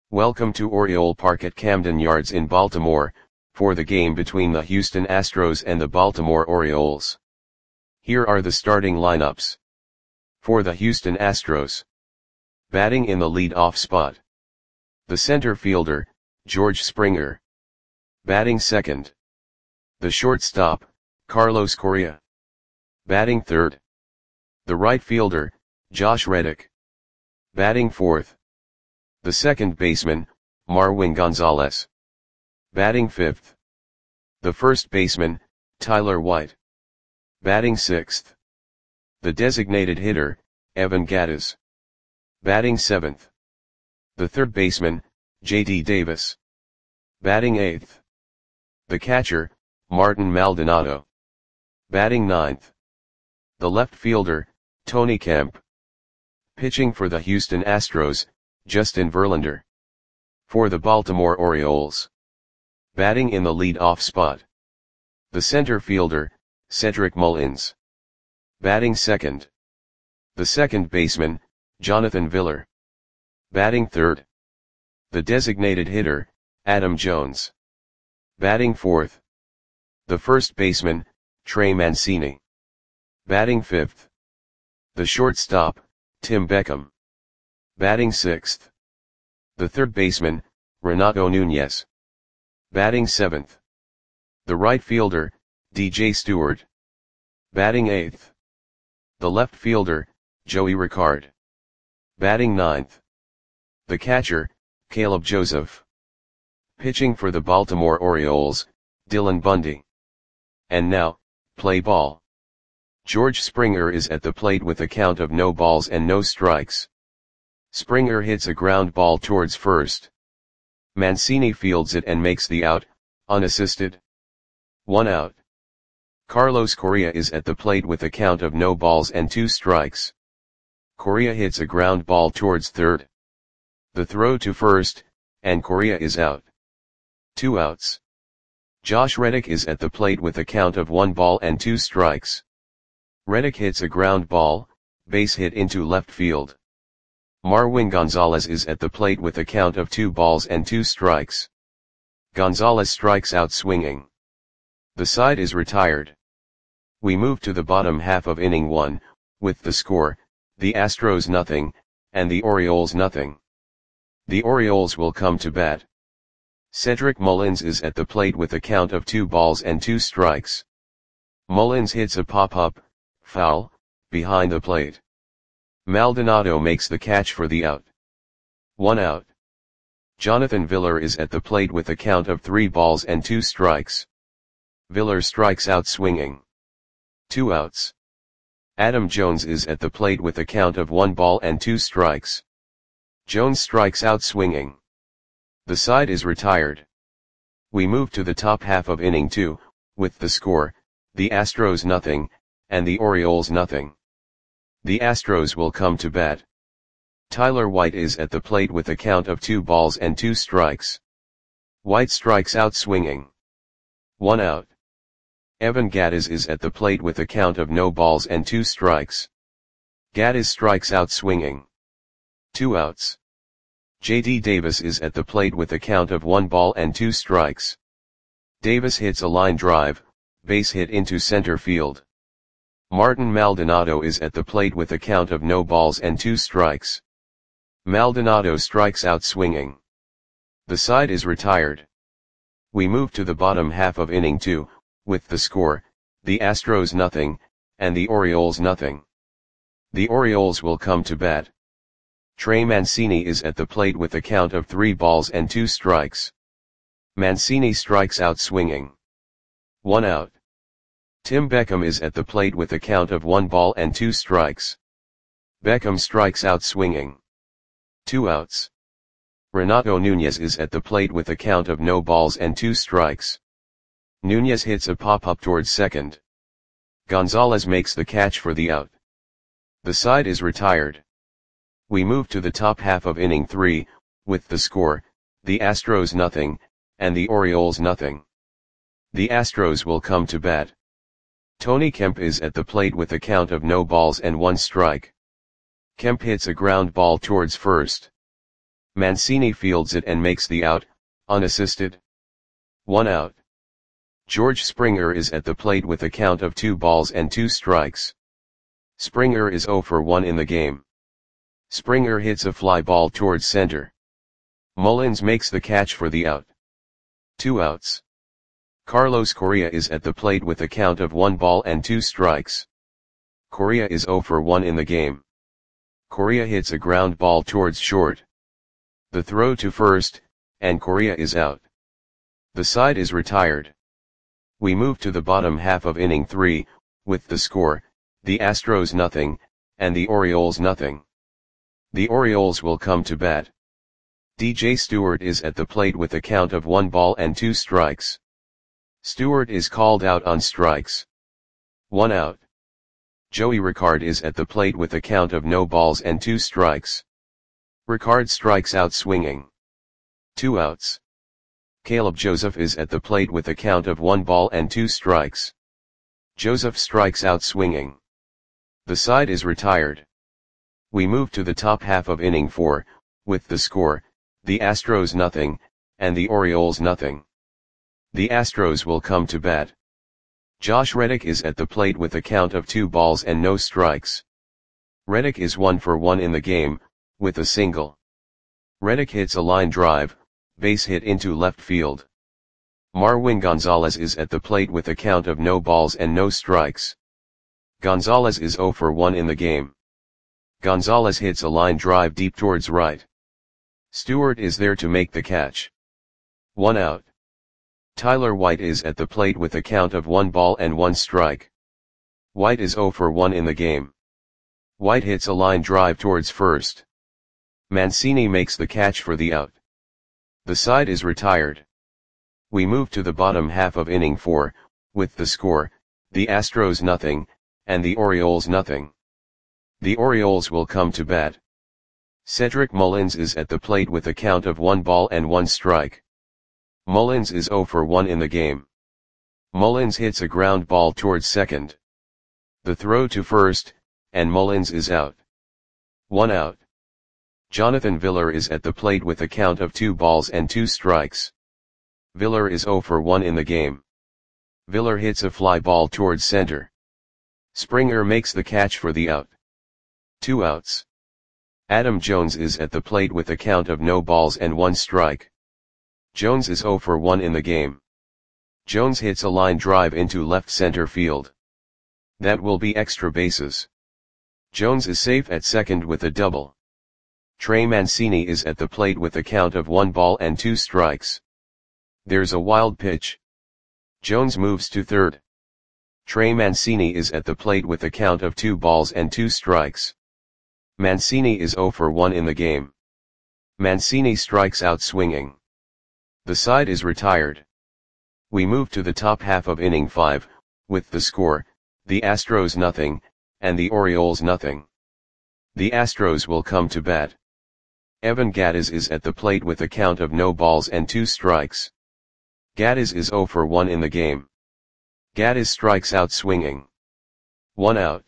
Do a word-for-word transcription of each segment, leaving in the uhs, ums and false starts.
Welcome to Oriole Park at Camden Yards in Baltimore, for the game between the Houston Astros and the Baltimore Orioles. Here are the starting lineups. For the Houston Astros. Batting in the lead-off spot. The center fielder, George Springer. Batting second. The shortstop, Carlos Correa. Batting third. The right fielder, Josh Reddick. Batting fourth. The second baseman, Marwin Gonzalez. Batting fifth. The first baseman, Tyler White. Batting sixth. The designated hitter, Evan Gattis. Batting seventh. The third baseman, J D Davis. Batting eighth. The catcher, Martin Maldonado. Batting ninth. The left fielder, Tony Kemp. Pitching for the Houston Astros, Justin Verlander. For the Baltimore Orioles. Batting in the lead-off spot. The center fielder, Cedric Mullins. Batting second. The second baseman, Jonathan Villar. Batting third. The designated hitter, Adam Jones. Batting fourth. The first baseman, Trey Mancini. Batting fifth. The shortstop, Tim Beckham. Batting sixth. The third baseman, Renato Nunez. Batting seventh. The right fielder, D J Stewart. Batting eighth. The left fielder, Joey Ricard. Batting ninth. The catcher, Caleb Joseph. Pitching for the Baltimore Orioles, Dylan Bundy. And now, play ball. George Springer is at the plate with a count of no balls and no strikes. Springer hits a ground ball towards first. Mancini fields it and makes the out, unassisted. One out. Carlos Correa is at the plate with a count of no balls and two strikes. Correa hits a ground ball towards third. The throw to first, and Correa is out. Two outs. Josh Reddick is at the plate with a count of one ball and two strikes. Reddick hits a ground ball, base hit into left field. Marwin Gonzalez is at the plate with a count of two balls and two strikes. Gonzalez strikes out swinging. The side is retired. We move to the bottom half of inning one, with the score, the Astros nothing, and the Orioles nothing. The Orioles will come to bat. Cedric Mullins is at the plate with a count of two balls and two strikes. Mullins hits a pop-up, foul, behind the plate. Maldonado makes the catch for the out. One out. Jonathan Villar is at the plate with a count of three balls and two strikes. Villar strikes out swinging. Two outs. Adam Jones is at the plate with a count of one ball and two strikes. Jones strikes out swinging. The side is retired. We move to the top half of inning two, with the score, the Astros nothing, and the Orioles nothing. The Astros will come to bat. Tyler White is at the plate with a count of two balls and two strikes. White strikes out swinging. One out. Evan Gattis is at the plate with a count of no balls and two strikes. Gattis strikes out swinging. Two outs. J D Davis is at the plate with a count of one ball and two strikes. Davis hits a line drive, base hit into center field. Martin Maldonado is at the plate with a count of no balls and two strikes. Maldonado strikes out swinging. The side is retired. We move to the bottom half of inning two, with the score, the Astros nothing, and the Orioles nothing. The Orioles will come to bat. Trey Mancini is at the plate with a count of three balls and two strikes. Mancini strikes out swinging. One out. Tim Beckham is at the plate with a count of one ball and two strikes. Beckham strikes out swinging. Two outs. Renato Nunez is at the plate with a count of no balls and two strikes. Nunez hits a pop-up towards second. Gonzalez makes the catch for the out. The side is retired. We move to the top half of inning three, with the score, the Astros nothing, and the Orioles nothing. The Astros will come to bat. Tony Kemp is at the plate with a count of no balls and one strike. Kemp hits a ground ball towards first. Mancini fields it and makes the out, unassisted. One out. George Springer is at the plate with a count of two balls and two strikes. Springer is zero for one in the game. Springer hits a fly ball towards center. Mullins makes the catch for the out. Two outs. Carlos Correa is at the plate with a count of one ball and two strikes. Correa is zero for one in the game. Correa hits a ground ball towards short. The throw to first, and Correa is out. The side is retired. We move to the bottom half of inning three, with the score, the Astros nothing, and the Orioles nothing. The Orioles will come to bat. D J Stewart is at the plate with a count of one ball and two strikes. Stewart is called out on strikes. One out. Joey Ricard is at the plate with a count of no balls and two strikes. Ricard strikes out swinging. Two outs. Caleb Joseph is at the plate with a count of one ball and two strikes. Joseph strikes out swinging. The side is retired. We move to the top half of inning four, with the score, the Astros nothing, and the Orioles nothing. The Astros will come to bat. Josh Reddick is at the plate with a count of two balls and no strikes. Reddick is one for one in the game, with a single. Reddick hits a line drive, base hit into left field. Marwin Gonzalez is at the plate with a count of no balls and no strikes. Gonzalez is zero for one in the game. Gonzalez hits a line drive deep towards right. Stewart is there to make the catch. One out. Tyler White is at the plate with a count of one ball and one strike. White is zero for one in the game. White hits a line drive towards first. Mancini makes the catch for the out. The side is retired. We move to the bottom half of inning four, with the score, the Astros nothing, and the Orioles nothing. The Orioles will come to bat. Cedric Mullins is at the plate with a count of one ball and one strike. Mullins is zero for one in the game. Mullins hits a ground ball towards second. The throw to first, and Mullins is out. One out. Jonathan Villar is at the plate with a count of two balls and two strikes. Villar is zero for one in the game. Villar hits a fly ball towards center. Springer makes the catch for the out. Two outs. Adam Jones is at the plate with a count of no balls and one strike. Jones is zero for one in the game. Jones hits a line drive into left center field. That will be extra bases. Jones is safe at second with a double. Trey Mancini is at the plate with a count of one ball and two strikes. There's a wild pitch. Jones moves to third. Trey Mancini is at the plate with a count of two balls and two strikes. Mancini is zero for one in the game. Mancini strikes out swinging. The side is retired. We move to the top half of inning five, with the score, the Astros nothing, and the Orioles nothing. The Astros will come to bat. Evan Gattis is at the plate with a count of no balls and two strikes. Gattis is zero for one in the game. Gattis strikes out swinging. One out.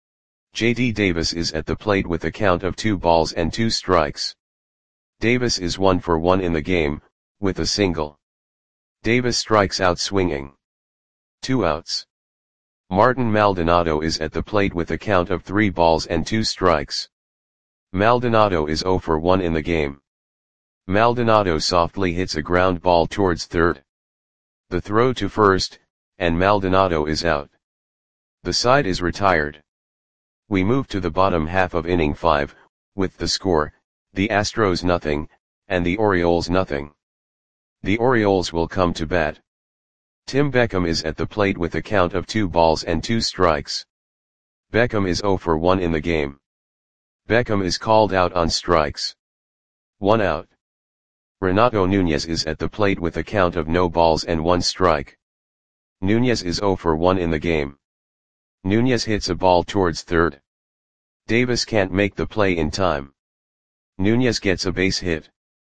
J D Davis is at the plate with a count of two balls and two strikes. Davis is one for one in the game, with a single. Davis strikes out swinging. Two outs. Martin Maldonado is at the plate with a count of three balls and two strikes. Maldonado is zero for one in the game. Maldonado softly hits a ground ball towards third. The throw to first, and Maldonado is out. The side is retired. We move to the bottom half of inning five, with the score, the Astros nothing, and the Orioles nothing. The Orioles will come to bat. Tim Beckham is at the plate with a count of two balls and two strikes. Beckham is zero for one in the game. Beckham is called out on strikes. One out. Renato Nunez is at the plate with a count of no balls and one strike. Nunez is zero for one in the game. Nunez hits a ball towards third. Davis can't make the play in time. Nunez gets a base hit.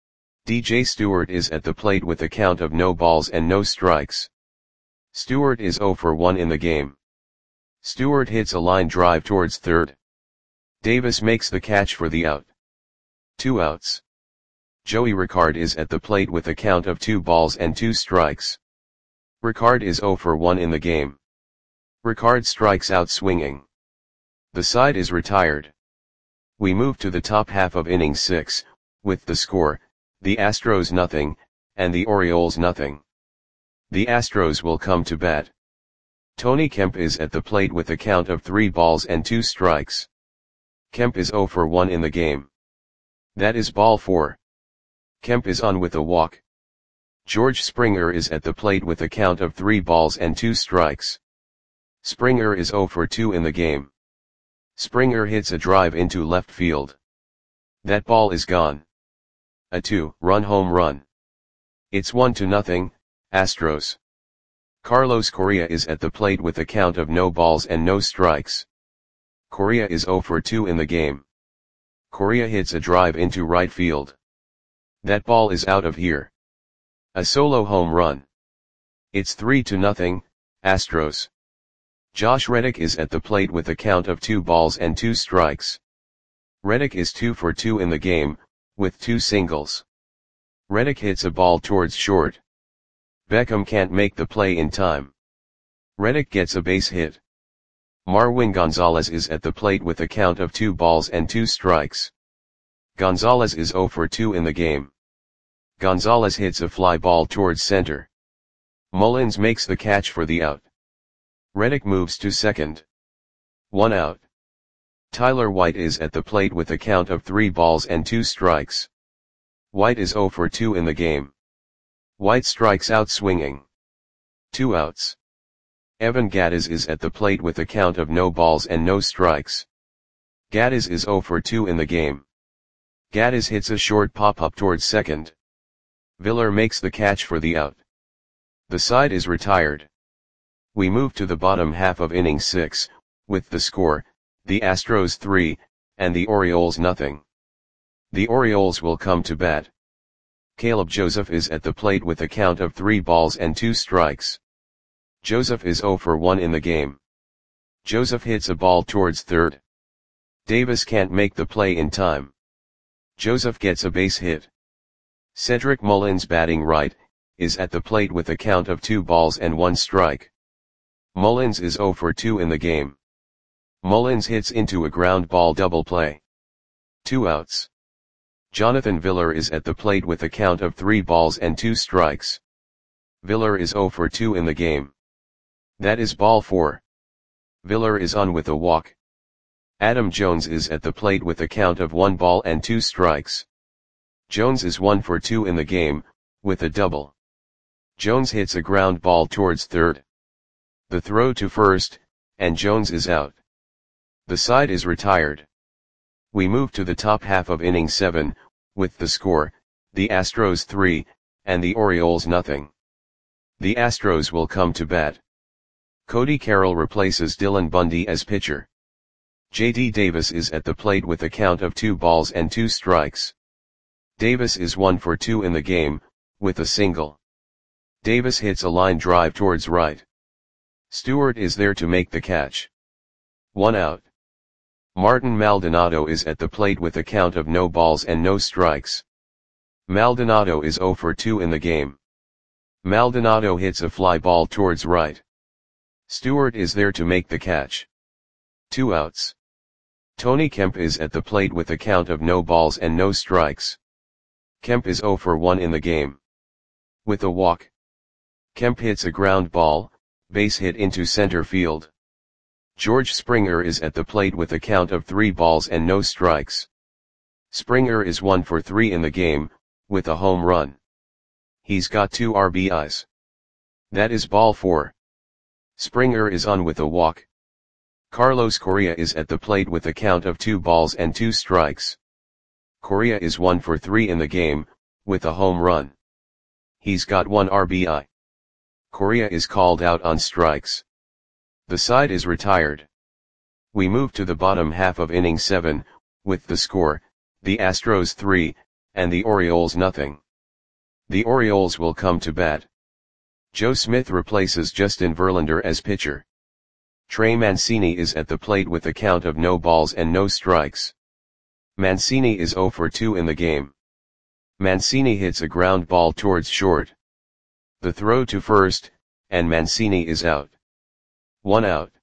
D J Stewart is at the plate with a count of no balls and no strikes. Stewart is zero for one in the game. Stewart hits a line drive towards third. Davis makes the catch for the out. Two outs. Joey Ricard is at the plate with a count of two balls and two strikes. Ricard is zero for one in the game. Ricard strikes out swinging. The side is retired. We move to the top half of inning six, with the score, the Astros nothing, and the Orioles nothing. The Astros will come to bat. Tony Kemp is at the plate with a count of three balls and two strikes. Kemp is zero for one in the game. That is ball four. Kemp is on with a walk. George Springer is at the plate with a count of three balls and two strikes. Springer is zero for two in the game. Springer hits a drive into left field. That ball is gone. A two-run home run. It's one to nothing, Astros. Carlos Correa is at the plate with a count of no balls and no strikes. Correa is zero for two in the game. Correa hits a drive into right field. That ball is out of here. A solo home run. It's three to nothing, Astros. Josh Reddick is at the plate with a count of two balls and two strikes. Reddick is two for two in the game, with two singles. Reddick hits a ball towards short. Beckham can't make the play in time. Reddick gets a base hit. Marwin Gonzalez is at the plate with a count of two balls and two strikes. Gonzalez is zero for two in the game. Gonzalez hits a fly ball towards center. Mullins makes the catch for the out. Reddick moves to second. One out. Tyler White is at the plate with a count of three balls and two strikes. White is zero for two in the game. White strikes out swinging. Two outs. Evan Gattis is at the plate with a count of no balls and no strikes. Gattis is zero for two in the game. Gattis hits a short pop-up towards second. Viller makes the catch for the out. The side is retired. We move to the bottom half of inning six, with the score, the Astros three, and the Orioles nothing. The Orioles will come to bat. Caleb Joseph is at the plate with a count of three balls and two strikes. Joseph is zero for one in the game. Joseph hits a ball towards third. Davis can't make the play in time. Joseph gets a base hit. Cedric Mullins, batting right, is at the plate with a count of two balls and one strike. Mullins is zero for two in the game. Mullins hits into a ground ball double play. Two outs. Jonathan Viller is at the plate with a count of three balls and two strikes. Viller is zero for two in the game. That is ball four. Viller is on with a walk. Adam Jones is at the plate with a count of one ball and two strikes. Jones is one for two in the game, with a double. Jones hits a ground ball towards third. The throw to first, and Jones is out. The side is retired. We move to the top half of inning seven, with the score, the Astros three, and the Orioles nothing. The Astros will come to bat. Cody Carroll replaces Dylan Bundy as pitcher. J D Davis is at the plate with a count of two balls and two strikes. Davis is one for two in the game, with a single. Davis hits a line drive towards right. Stewart is there to make the catch. One out. Martin Maldonado is at the plate with a count of no balls and no strikes. Maldonado is zero for two in the game. Maldonado hits a fly ball towards right. Stewart is there to make the catch. Two outs. Tony Kemp is at the plate with a count of no balls and no strikes. Kemp is zero for one in the game. With a walk. Kemp hits a ground ball, base hit into center field. George Springer is at the plate with a count of three balls and no strikes. Springer is one for three in the game, with a home run. He's got two R B Is. That is ball four. Springer is on with a walk. Carlos Correa is at the plate with a count of two balls and two strikes. Correa is one for three in the game, with a home run. He's got one R B I. Correa is called out on strikes. The side is retired. We move to the bottom half of inning seven, with the score, the Astros three, and the Orioles nothing. The Orioles will come to bat. Joe Smith replaces Justin Verlander as pitcher. Trey Mancini is at the plate with a count of no balls and no strikes. Mancini is zero for two in the game. Mancini hits a ground ball towards short. The throw to first, and Mancini is out. One out.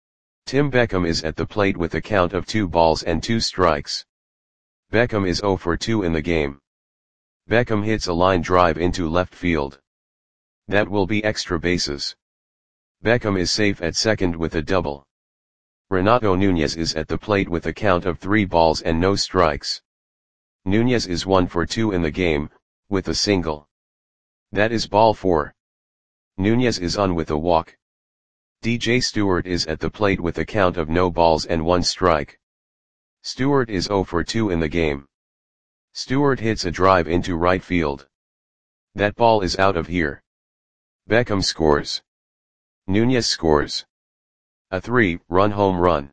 Tim Beckham is at the plate with a count of two balls and two strikes. Beckham is zero for two in the game. Beckham hits a line drive into left field. That will be extra bases. Beckham is safe at second with a double. Renato Nunez is at the plate with a count of three balls and no strikes. Nunez is one for two in the game, with a single. That is ball four. Nunez is on with a walk. D J Stewart is at the plate with a count of no balls and one strike. Stewart is zero for two in the game. Stewart hits a drive into right field. That ball is out of here. Beckham scores. Nunez scores. A three-run home run.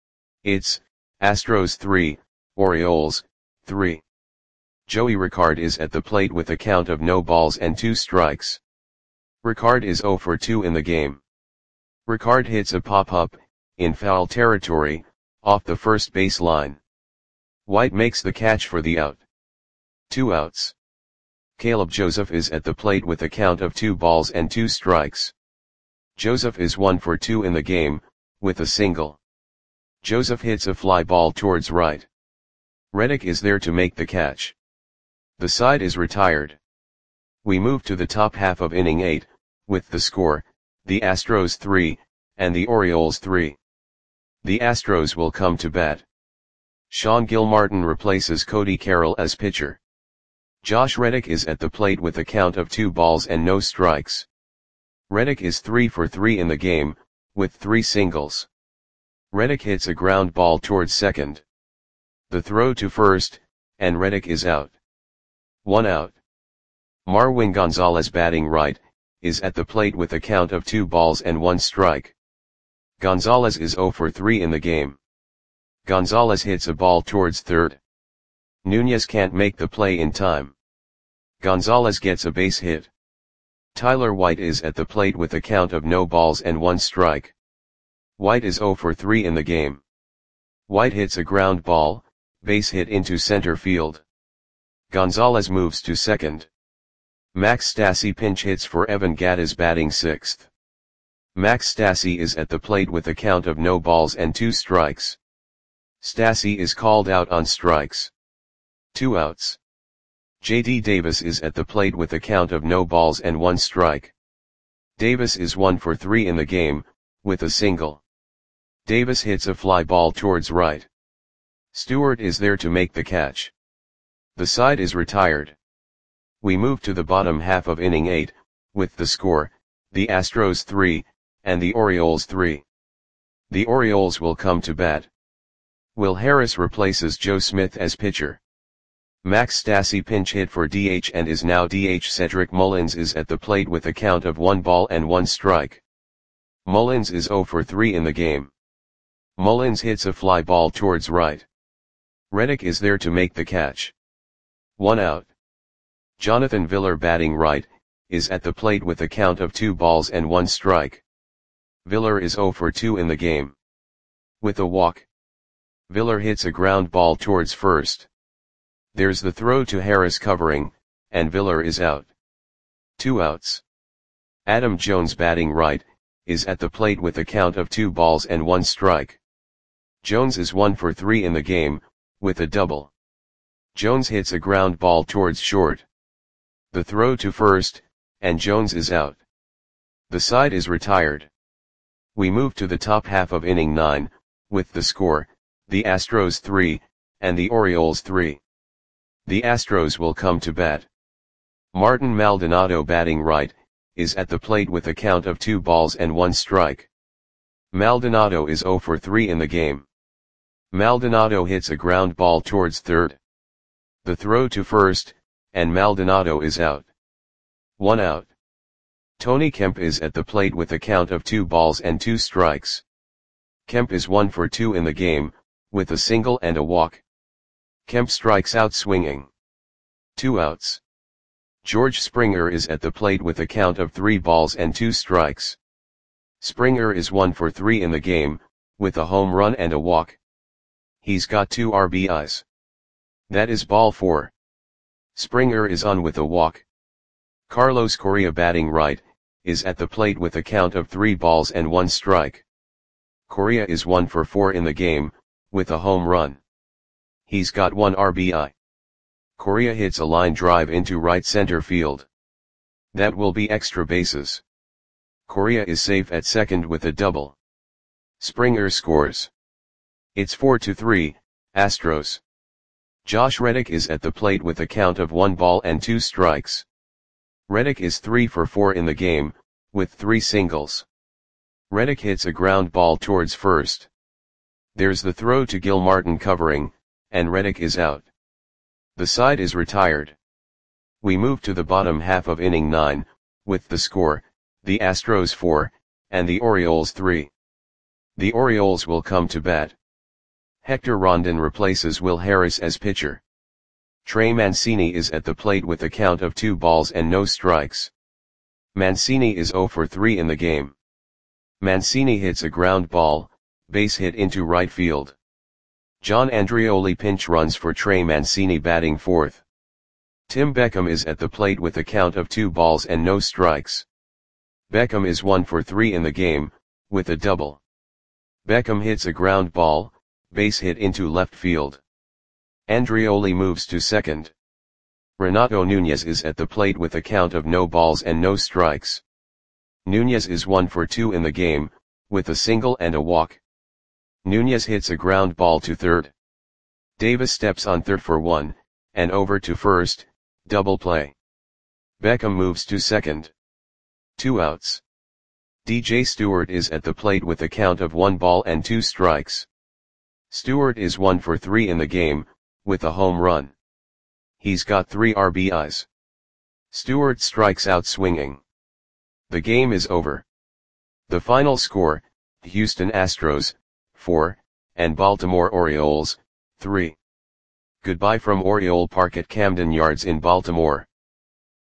It's Astros three, Orioles three. Joey Ricard is at the plate with a count of no balls and two strikes. Ricard is zero for two in the game. Ricard hits a pop-up, in foul territory, off the first base line. White makes the catch for the out. Two outs. Caleb Joseph is at the plate with a count of two balls and two strikes. Joseph is one for two in the game, with a single. Joseph hits a fly ball towards right. Reddick is there to make the catch. The side is retired. We move to the top half of inning eight, with the score, the Astros three, and the Orioles three. The Astros will come to bat. Sean Gilmartin replaces Cody Carroll as pitcher. Josh Reddick is at the plate with a count of two balls and no strikes. Reddick is three for three in the game, with three singles. Reddick hits a ground ball towards second. The throw to first, and Reddick is out. One out. Marwin Gonzalez batting right, is at the plate with a count of two balls and one strike. Gonzalez is zero for three in the game. Gonzalez hits a ball towards third. Nunez can't make the play in time. Gonzalez gets a base hit. Tyler White is at the plate with a count of no balls and one strike. White is zero for three in the game. White hits a ground ball, base hit into center field. Gonzalez moves to second. Max Stassi pinch hits for Evan Gattis batting sixth. Max Stassi is at the plate with a count of no balls and two strikes. Stassi is called out on strikes. Two outs. J D Davis is at the plate with a count of no balls and one strike. Davis is one for three in the game, with a single. Davis hits a fly ball towards right. Stewart is there to make the catch. The side is retired. We move to the bottom half of inning eight, with the score, the Astros three, and the Orioles three. The Orioles will come to bat. Will Harris replaces Joe Smith as pitcher. Max Stassi pinch hit for D H and is now D H. Cedric Mullins is at the plate with a count of one ball and one strike. Mullins is zero for three in the game. Mullins hits a fly ball towards right. Reddick is there to make the catch. One out. Jonathan Villar batting right, is at the plate with a count of two balls and one strike. Villar is zero for two in the game. With a walk. Villar hits a ground ball towards first. There's the throw to Harris covering, and Villar is out. Two outs. Adam Jones batting right, is at the plate with a count of two balls and one strike. Jones is one for three in the game, with a double. Jones hits a ground ball towards short. The throw to first, and Jones is out. The side is retired. We move to the top half of inning nine, with the score, the Astros three, and the Orioles three. The Astros will come to bat. Martin Maldonado batting right, is at the plate with a count of two balls and one strike. Maldonado is zero for three in the game. Maldonado hits a ground ball towards third. The throw to first, and Maldonado is out. One out. Tony Kemp is at the plate with a count of two balls and two strikes. Kemp is one for two in the game, with a single and a walk. Kemp strikes out swinging. Two outs. George Springer is at the plate with a count of three balls and two strikes. Springer is one for three in the game, with a home run and a walk. He's got two R B Is. That is ball four. Springer is on with a walk. Carlos Correa, batting right, is at the plate with a count of three balls and one strike. Correa is one for four in the game, with a home run. He's got one R B I. Correa hits a line drive into right center field. That will be extra bases. Correa is safe at second with a double. Springer scores. It's four to three, Astros. Josh Reddick is at the plate with a count of one ball and two strikes. Reddick is three for four in the game, with three singles. Reddick hits a ground ball towards first. There's the throw to Gil Martin covering, and Reddick is out. The side is retired. We move to the bottom half of inning nine, with the score, the Astros four, and the Orioles three. The Orioles will come to bat. Hector Rondon replaces Will Harris as pitcher. Trey Mancini is at the plate with a count of two balls and no strikes. Mancini is zero for three in the game. Mancini hits a ground ball, base hit into right field. John Andrioli pinch runs for Trey Mancini, batting fourth. Tim Beckham is at the plate with a count of two balls and no strikes. Beckham is one for three in the game, with a double. Beckham hits a ground ball, base hit into left field. Andrioli moves to second. Renato Nunez is at the plate with a count of no balls and no strikes. Nunez is one for two in the game, with a single and a walk. Nunez hits a ground ball to third. Davis steps on third for one, and over to first, double play. Beckham moves to second. Two outs. D J Stewart is at the plate with a count of one ball and two strikes. Stewart is one for three in the game, with a home run. He's got three R B Is. Stewart strikes out swinging. The game is over. The final score, Houston Astros, four, and Baltimore Orioles, three. Goodbye from Oriole Park at Camden Yards in Baltimore.